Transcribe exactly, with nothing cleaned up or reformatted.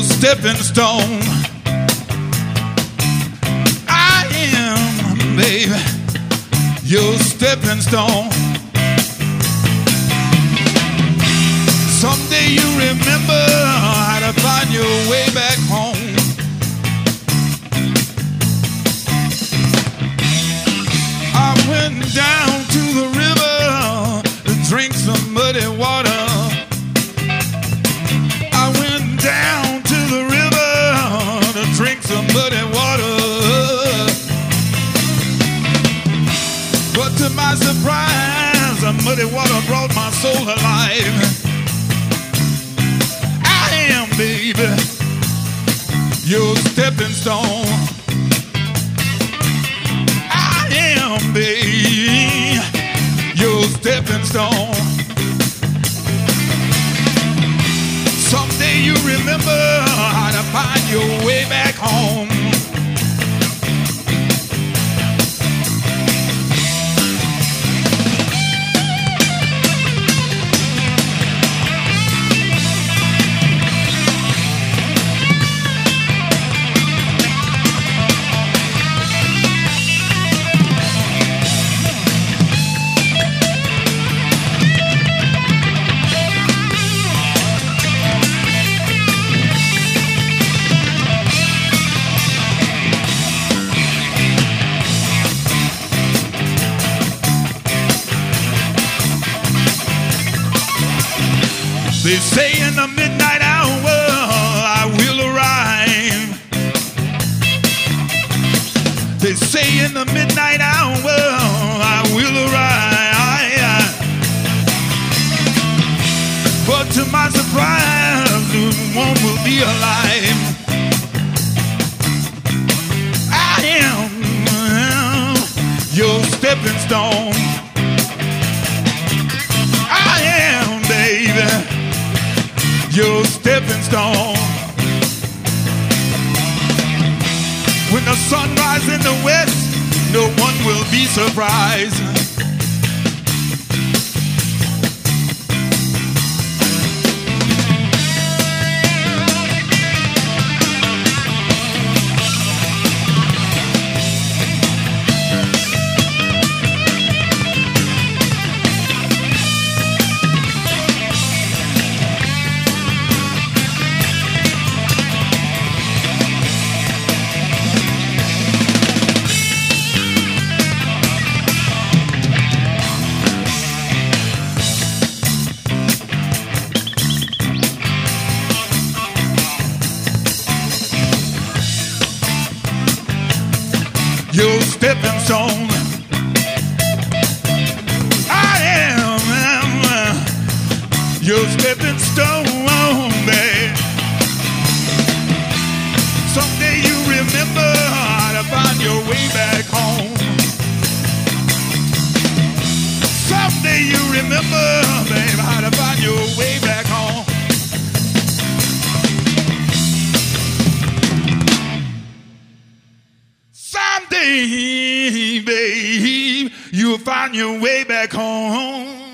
stepping stone. I am, baby, your stepping stone. Someday you remember how to find your way back home. I went down to the river to drink some muddy water. I went down to the river to drink some muddy water. But to my surprise, the muddy water brought my soul alive. I am, baby, your stepping stone. I am, baby, your stepping stone. Someday you remember how to find your way back home. They say in the midnight hour I will arrive. They say in the midnight hour I will arrive. But to my surprise, no one will be alive. I am your stepping stone. I am, baby, your stepping stone. When the sun rises in the west, no one will be surprised. Your stepping stone. I am, am your stepping stone, babe. Someday you remember how to find your way back home. Someday you remember, babe, how to find your way back home. Someday, babe, you'll find your way back home.